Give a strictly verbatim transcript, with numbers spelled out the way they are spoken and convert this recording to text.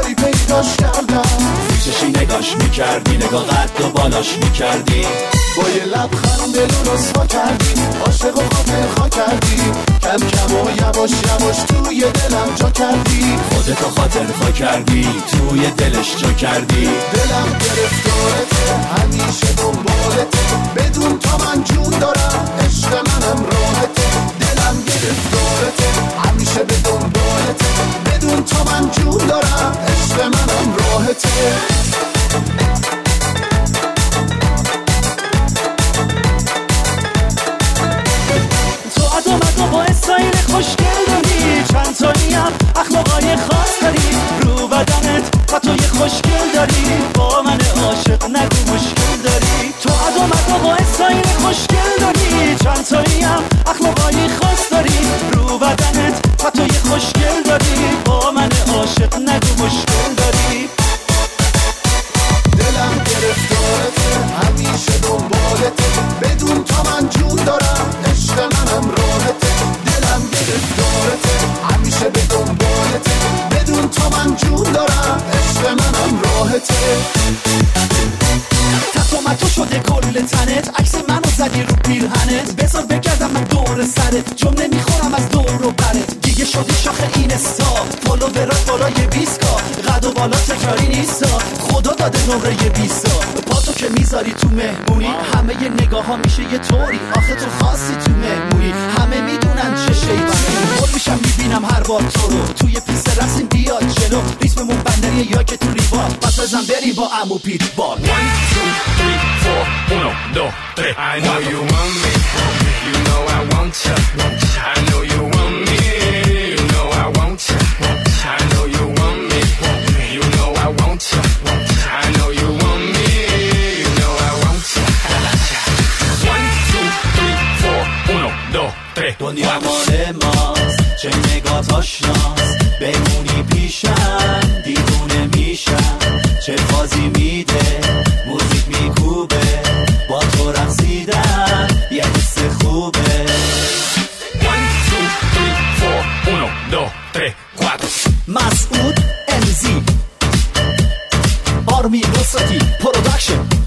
کاری پیداش کردم. چشی نگاش میکردی، نگاه قد و بالاش میکردی، با یه لبخند دلو رسوا کردی، عاشق و خاطر خوا کردی، کم کم و یواش یواش توی دلم جا کردی. خودتو خاطر خوا کردی، توی دلش جا کردی. دلم گرفتارته، همیشه دنبالته، بدون تا من جون دارم، عشق منم راحته. دلم گرفتارته، همیشه به دنبالته، بدون تا من جون دارم، عشق منم راحته. با استایل خوشگل داری، چند تایی هم اخلاقای خاص داری، رو بدنت و تو یه خوشگل داری، با من عاشق نگو مشکل داری. تو عدامت با استایل خوشگل داری، چند تایی هم اخلاقای خاص داری، رو بدنت و تو یه خوشگل داری، با من عاشق نگو مشکل داری. دلم گرفتارته، همیشه دنبالته، بدون تا من جون دارم، عشق منم راحته. دلم گرفتارته، همیشه به دنبالته، بدون تا من جون دارم، عشق منم راحته. تتومتو شده کل تنت، عکس منو زدی رو پیرهنت، بذار بگردم من دور سرت، جمله میخورم از دور و برت. دیگه شدی شاخه این استار، فالو برات بالای بیست کا، قد و بالا تکراری نیستا، خدا داده نمره بیستا. با تو که میذاری تو مهمونی، همه ی نگاه ها میشه یه طوری، آخه تو خاصی تو مهمونی، همه میدونن چه شیبانی. بول میشم میبینم هر بار تو رو، توی پیست رسیم بیاد جلو، ریتممون بندریه یا که تو ریبار، پس بزن بریم با عمو پیت بار. Uno, dos, tres. I know you want me. You know I want ya. I know you want me. You know I want ya. I know you want me. You know I want ya. I know you want me. You know I want ya. One, two, three, four. Uno, dos, tres. دنیا مال ماست، چه نگاه آشناست، بمونی پیشم دیوونه میشم، چه بازی میده موزیک میکوبه، با تو رقصیدن یه حس خوبه. One, two, three, four. Uno, dos, tres, cuatro. مسعود امزی، آرمین نصرتی پروداکشن.